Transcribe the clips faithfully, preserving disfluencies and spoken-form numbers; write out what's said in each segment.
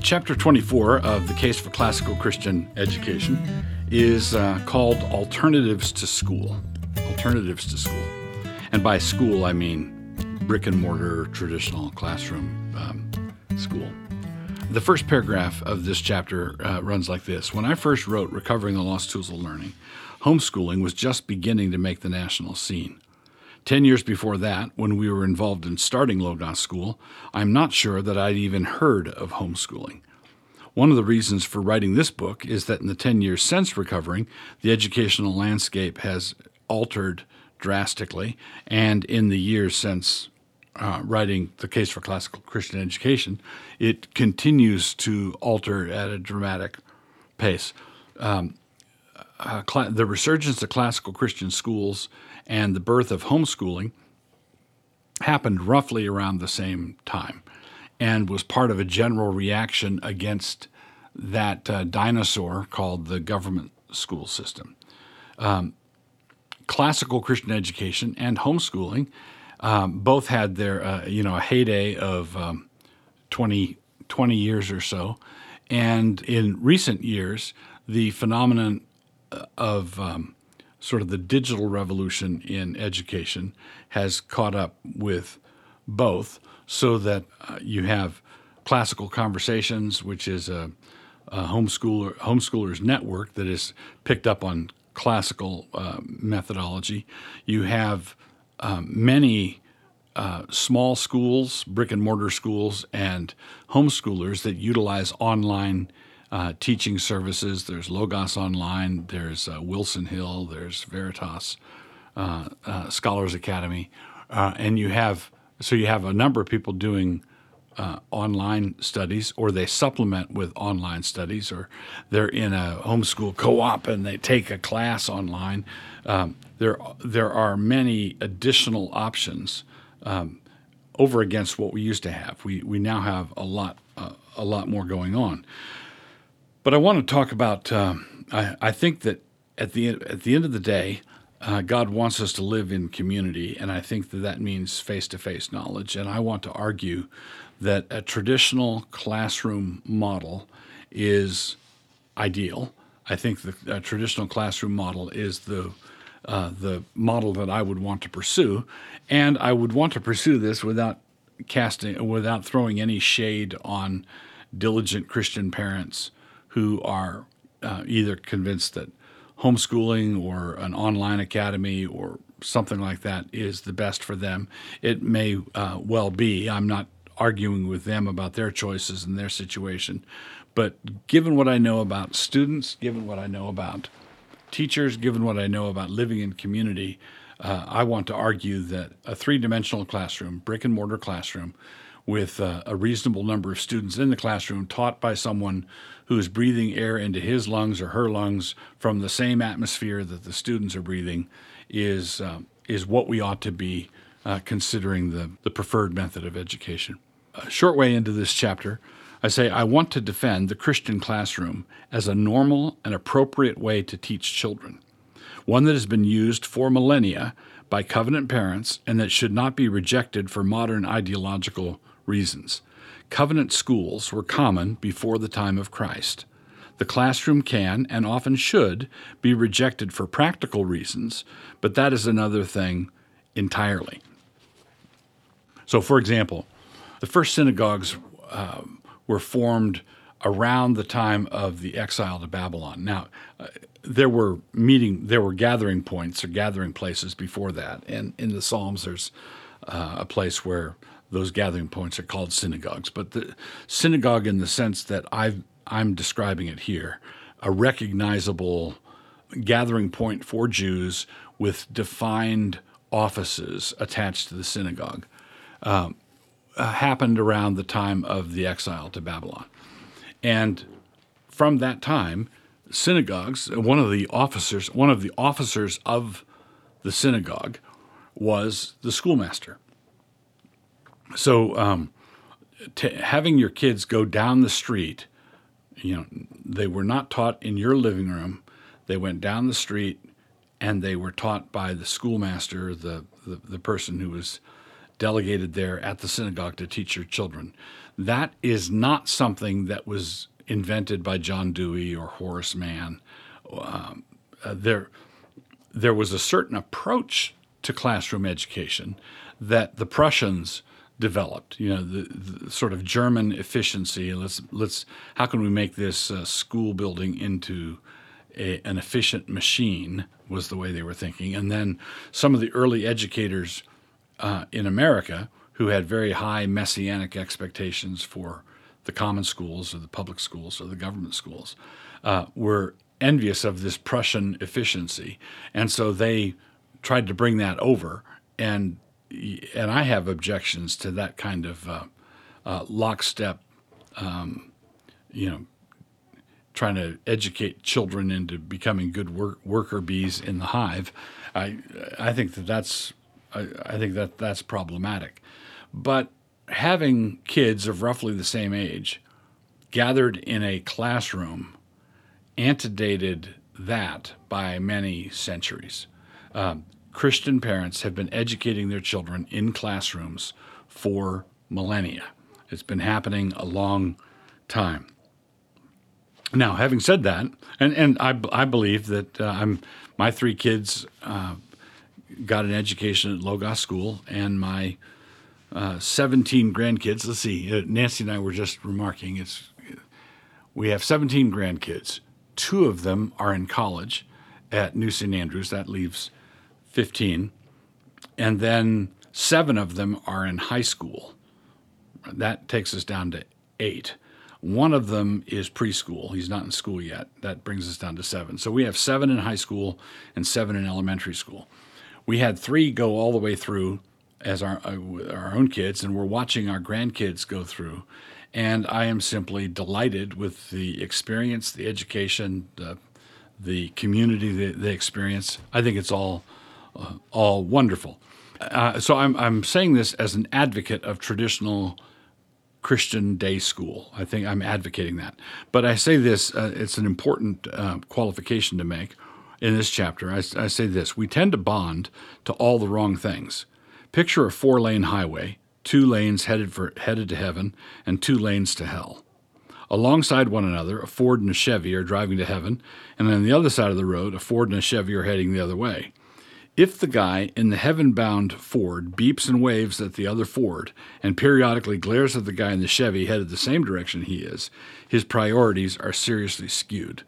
Chapter twenty-four of The Case for Classical Christian Education is uh, called Alternatives to School. Alternatives to School. And by school, I mean brick and mortar, traditional classroom um, school. The first paragraph of this chapter uh, runs like this. When I first wrote Recovering the Lost Tools of Learning, homeschooling was just beginning to make the national scene. Ten years before that, when we were involved in starting Logos School, I'm not sure that I'd even heard of homeschooling. One of the reasons for writing this book is that in the ten years since Recovering, the educational landscape has altered drastically, and in the years since uh, writing The Case for Classical Christian Education, it continues to alter at a dramatic pace. Um, uh, cl- the resurgence of classical Christian schools and the birth of homeschooling happened roughly around the same time and was part of a general reaction against that uh, dinosaur called the government school system. Um, classical Christian education and homeschooling um, both had their, uh, you know, a heyday of um, twenty, twenty years or so. And in recent years, the phenomenon of um, sort of the digital revolution in education has caught up with both, so that uh, you have Classical Conversations, which is a, a homeschooler homeschoolers network that is picked up on classical uh, methodology. You have um, many uh, small schools, brick and mortar schools, and homeschoolers that utilize online Uh, teaching services. There's Logos Online, there's uh, Wilson Hill, there's Veritas, uh, uh, Scholars Academy, uh, and you have so you have a number of people doing uh, online studies, or they supplement with online studies, or they're in a homeschool co-op and they take a class online. Um, there there are many additional options um, over against what we used to have. We we now have a lot uh, a lot more going on. But I want to talk about, um, I, I think that at the, at the end of the day, uh, God wants us to live in community, and I think that that means face-to-face knowledge. And I want to argue that a traditional classroom model is ideal. I think the a traditional classroom model is the uh, the model that I would want to pursue, and I would want to pursue this without casting, without throwing any shade on diligent Christian parents who are uh, either convinced that homeschooling or an online academy or something like that is the best for them. It may uh, well be. I'm not arguing with them about their choices and their situation. But given what I know about students, given what I know about teachers, given what I know about living in community, uh, I want to argue that a three-dimensional classroom, brick-and-mortar classroom, with uh, a reasonable number of students in the classroom taught by someone who is breathing air into his lungs or her lungs from the same atmosphere that the students are breathing is uh, is what we ought to be uh, considering the, the preferred method of education. A short way into this chapter, I say I want to defend the Christian classroom as a normal and appropriate way to teach children, one that has been used for millennia by covenant parents and that should not be rejected for modern ideological reasons. Covenant schools were common before the time of Christ. The classroom can, and often should, be rejected for practical reasons, but that is another thing entirely. So, for example, the first synagogues uh, were formed around the time of the exile to Babylon. Now, uh, there were meeting, there were gathering points or gathering places before that, and in the Psalms there's uh, a place where those gathering points are called synagogues. But the synagogue, in the sense that I've, I'm describing it here, a recognizable gathering point for Jews with defined offices attached to the synagogue, um, uh, happened around the time of the exile to Babylon. And from that time, synagogues, one of the officers, one of the officers of the synagogue was the schoolmaster. So um, t- having your kids go down the street, you know, they were not taught in your living room. They went down the street and they were taught by the schoolmaster, the, the, the person who was delegated there at the synagogue to teach your children. That is not something that was invented by John Dewey or Horace Mann. Um, uh, there, there was a certain approach to classroom education that the Prussians developed. You know, the, the sort of German efficiency. Let's let's. How can we make this uh, school building into a, an efficient machine? Was the way they were thinking. And then some of the early educators uh, in America who had very high messianic expectations for the common schools or the public schools or the government schools uh, were envious of this Prussian efficiency, and so they tried to bring that over. And and I have objections to that kind of uh, uh, lockstep, um, you know, trying to educate children into becoming good work, worker bees in the hive. I I think that that's I, I think that that's problematic. But having kids of roughly the same age gathered in a classroom antedated that by many centuries. Um, Christian parents have been educating their children in classrooms for millennia. It's been happening a long time. Now, having said that, and, and I, I believe that uh, I'm my three kids uh, got an education at Logos School, and my uh, seventeen grandkids, let's see, uh, Nancy and I were just remarking, it's we have seventeen grandkids. Two of them are in college at New Saint Andrews. That leaves fifteen. And then seven of them are in high school. That takes us down to eight. One of them is preschool. He's not in school yet. That brings us down to seven. So we have seven in high school and seven in elementary school. We had three go all the way through as our, uh, our own kids, and we're watching our grandkids go through. And I am simply delighted with the experience, the education, the, the community that they experience. I think it's all uh, all wonderful. Uh, so I'm I'm saying this as an advocate of traditional Christian day school. I think I'm advocating that. But I say this, uh, it's an important uh, qualification to make in this chapter. I, I say this: we tend to bond to all the wrong things. Picture a four-lane highway. Two lanes headed for headed to heaven, and two lanes to hell. Alongside one another, a Ford and a Chevy are driving to heaven, and on the other side of the road, a Ford and a Chevy are heading the other way. If the guy in the heaven-bound Ford beeps and waves at the other Ford and periodically glares at the guy in the Chevy headed the same direction he is, his priorities are seriously skewed.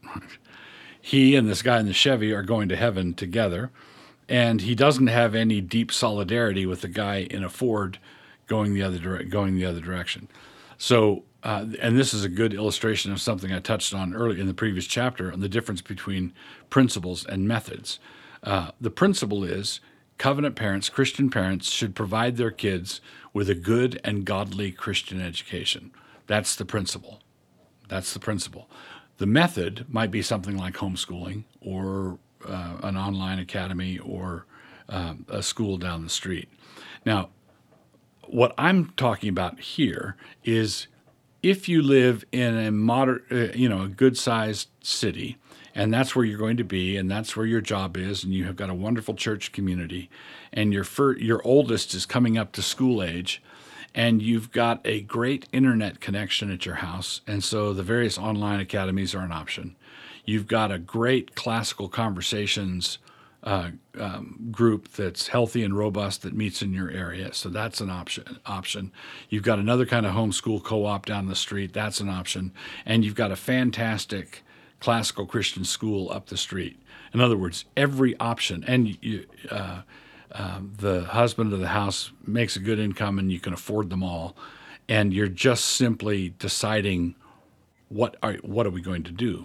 He and this guy in the Chevy are going to heaven together, and he doesn't have any deep solidarity with the guy in a Ford going the other dire- going the other direction. So, uh, and this is a good illustration of something I touched on earlier in the previous chapter on the difference between principles and methods. Uh, the principle is covenant parents, Christian parents, should provide their kids with a good and godly Christian education. That's the principle. That's the principle. The method might be something like homeschooling or Uh, an online academy or um, a school down the street. Now, what I'm talking about here is if you live in a moderate, uh, you know, a good-sized city, and that's where you're going to be, and that's where your job is, and you have got a wonderful church community, and your fir- your oldest is coming up to school age, and you've got a great internet connection at your house, and so the various online academies are an option. You've got a great classical conversations uh, um, group that's healthy and robust that meets in your area, so that's an option. Option. You've got another kind of homeschool co-op down the street. That's an option. And you've got a fantastic classical Christian school up the street. In other words, every option. And you, uh, uh, the husband of the house makes a good income, and you can afford them all. And you're just simply deciding what are what are we going to do.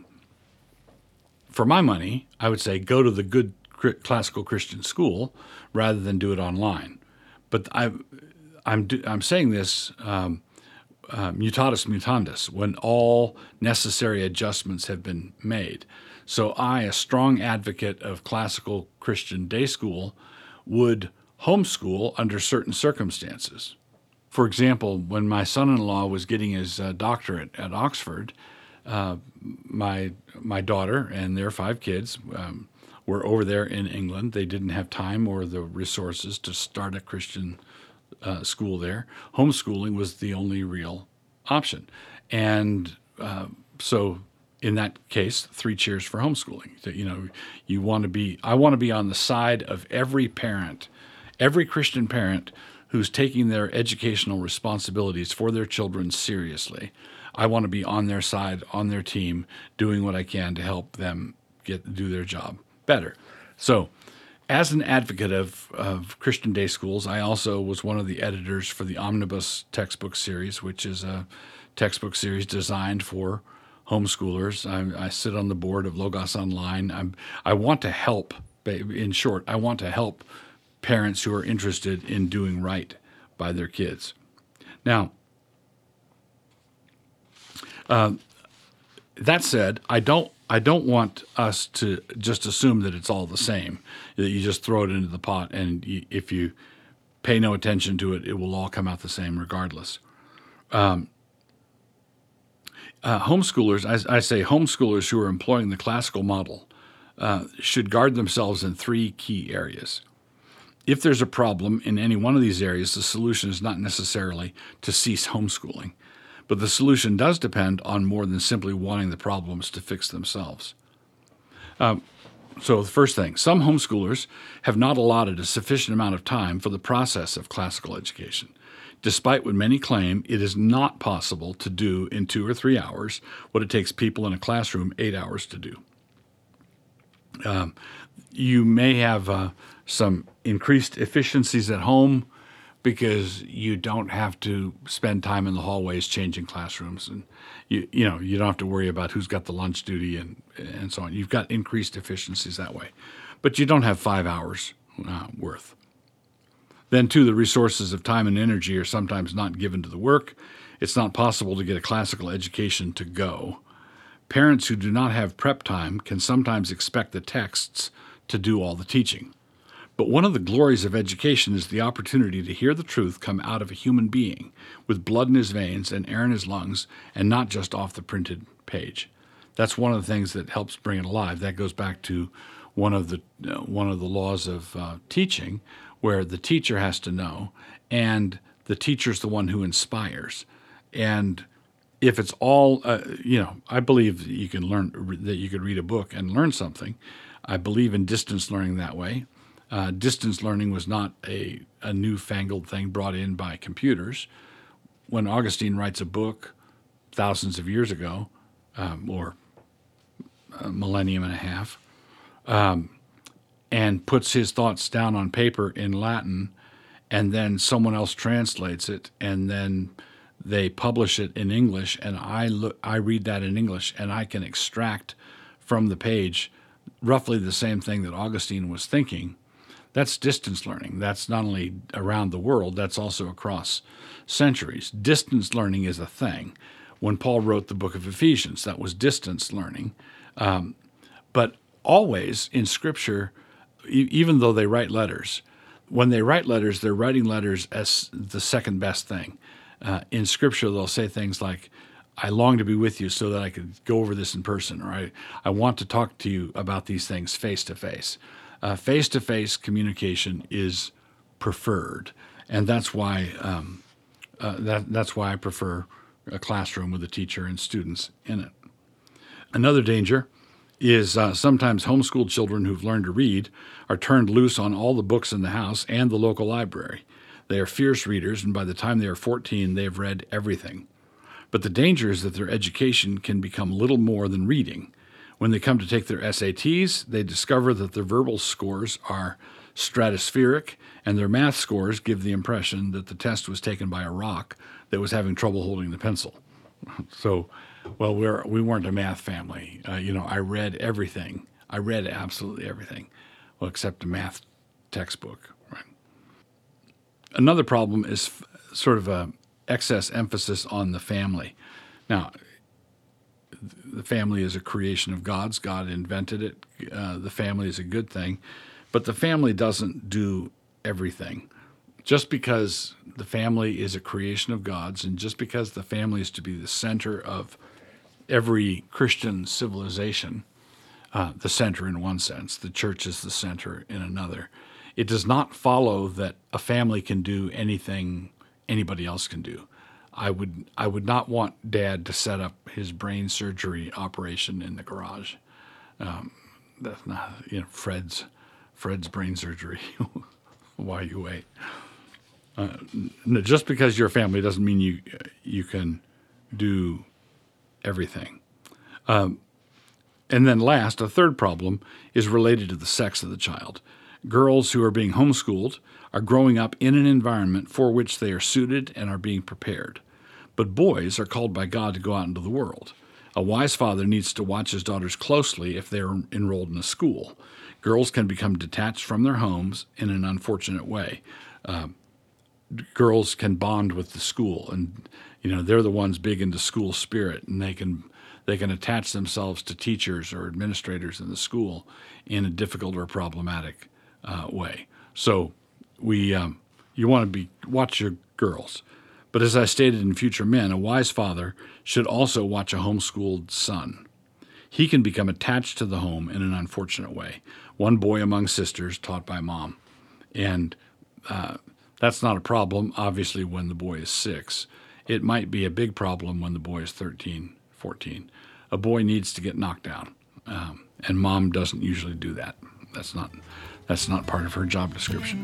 For my money, I would say go to the good classical Christian school rather than do it online. But I, I'm I'm saying this um, uh, mutatis mutandis, when all necessary adjustments have been made. So I, a strong advocate of classical Christian day school, would homeschool under certain circumstances. For example, when my son-in-law was getting his uh, doctorate at Oxford, Uh, my my daughter and their five kids um, were over there in England. They didn't have time or the resources to start a Christian uh, school there, homeschooling was the only real option. And uh, so in that case, three cheers for homeschooling. That, you know, you want to be, I want to be on the side of every parent, every Christian parent who's taking their educational responsibilities for their children seriously. I want to be on their side, on their team, doing what I can to help them get do their job better. So, as an advocate of, of Christian day schools, I also was one of the editors for the Omnibus textbook series, which is a textbook series designed for homeschoolers. I, I sit on the board of Logos Online. I'm, I want to help, in short, I want to help parents who are interested in doing right by their kids. Now, uh, that said, I don't I don't want us to just assume that it's all the same, that you just throw it into the pot and you, if you pay no attention to it, it will all come out the same regardless. Um, uh, homeschoolers, I, I say homeschoolers who are employing the classical model uh, should guard themselves in three key areas. If there's a problem in any one of these areas, the solution is not necessarily to cease homeschooling. But the solution does depend on more than simply wanting the problems to fix themselves. Um, so the first thing, some homeschoolers have not allotted a sufficient amount of time for the process of classical education. Despite what many claim, it is not possible to do in two or three hours what it takes people in a classroom eight hours to do. Um, you may have uh, some increased efficiencies at home, because you don't have to spend time in the hallways changing classrooms, and you you know you don't have to worry about who's got the lunch duty and and so on. You've got increased efficiencies that way, but you don't have five hours uh, worth. Then, too, the resources of time and energy are sometimes not given to the work. It's not possible to get a classical education to go. Parents who do not have prep time can sometimes expect the texts to do all the teaching. But one of the glories of education is the opportunity to hear the truth come out of a human being with blood in his veins and air in his lungs and not just off the printed page. That's one of the things that helps bring it alive. That goes back to one of the uh, one of the laws of uh, teaching, where the teacher has to know, and the teacher's the one who inspires. And if it's all, uh, you know, I believe that you can learn, that you could read a book and learn something. I believe in distance learning that way. Uh, distance learning was not a, a newfangled thing brought in by computers. When Augustine writes a book thousands of years ago, um, or a millennium and a half, um, and puts his thoughts down on paper in Latin, and then someone else translates it, and then they publish it in English, and I look, I read that in English, and I can extract from the page roughly the same thing that Augustine was thinking. That's distance learning. That's not only around the world, that's also across centuries. Distance learning is a thing. When Paul wrote the book of Ephesians, that was distance learning. Um, but always in Scripture, e- even though they write letters, when they write letters, they're writing letters as the second best thing. Uh, in Scripture, they'll say things like, I long to be with you so that I could go over this in person, or I, I want to talk to you about these things face to face. Uh, face-to-face communication is preferred, and that's why um, uh, that that's why I prefer a classroom with a teacher and students in it. Another danger is uh, sometimes homeschooled children who've learned to read are turned loose on all the books in the house and the local library. They are fierce readers, and by the time they are fourteen, they have read everything. But the danger is that their education can become little more than reading. When they come to take their S A Ts, they discover that their verbal scores are stratospheric, and their math scores give the impression that the test was taken by a rock that was having trouble holding the pencil. So, well, we're, we weren't a math family. Uh, you know, I read everything. I read absolutely everything, well, except a math textbook. Right? Another problem is f- sort of a excess emphasis on the family. Now, the family is a creation of God's. God invented it. Uh, the family is a good thing. But the family doesn't do everything. Just because the family is a creation of God's, and just because the family is to be the center of every Christian civilization, uh, the center in one sense, the church is the center in another, it does not follow that a family can do anything anybody else can do. I would I would not want Dad to set up his brain surgery operation in the garage. Um, that's not, you know, Fred's Fred's brain surgery. While you wait. Uh, no, just because you're a family doesn't mean you you can do everything. Um, and then last, a third problem is related to the sex of the child. Girls who are being homeschooled are growing up in an environment for which they are suited and are being prepared. But boys are called by God to go out into the world. A wise father needs to watch his daughters closely if they are enrolled in a school. Girls can become detached from their homes in an unfortunate way. Uh, girls can bond with the school, and you know they're the ones big into school spirit, and they can they can attach themselves to teachers or administrators in the school in a difficult or problematic uh, way. So we um, you want to be watch your girls. But as I stated in Future Men, a wise father should also watch a homeschooled son. He can become attached to the home in an unfortunate way. One boy among sisters taught by mom. And uh, that's not a problem, obviously, when the boy is six. It might be a big problem when the boy is thirteen, fourteen. A boy needs to get knocked down, um, and mom doesn't usually do that. That's not, that's not part of her job description.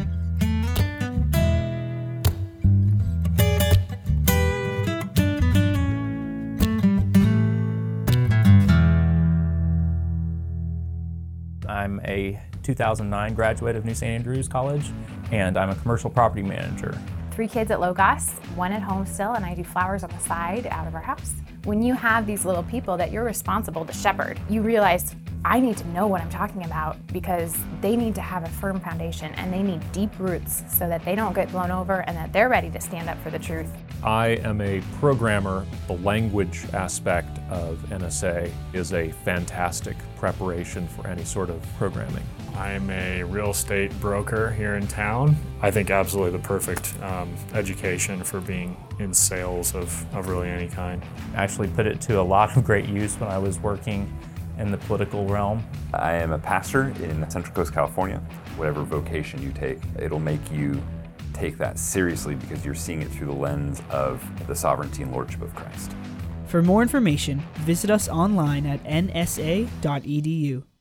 I'm a two thousand nine graduate of New Saint Andrews College, and I'm a commercial property manager. Three kids at Logos, one at home still, and I do flowers on the side out of our house. When you have these little people that you're responsible to shepherd, you realize I need to know what I'm talking about because they need to have a firm foundation and they need deep roots so that they don't get blown over and that they're ready to stand up for the truth. I am a programmer. The language aspect of N S A is a fantastic preparation for any sort of programming. I'm a real estate broker here in town. I think absolutely the perfect um, education for being in sales of, of really any kind. I actually put it to a lot of great use when I was working in the political realm. I am a pastor in Central Coast, California. Whatever vocation you take, it'll make you take that seriously because you're seeing it through the lens of the sovereignty and lordship of Christ. For more information, visit us online at n s a dot e d u.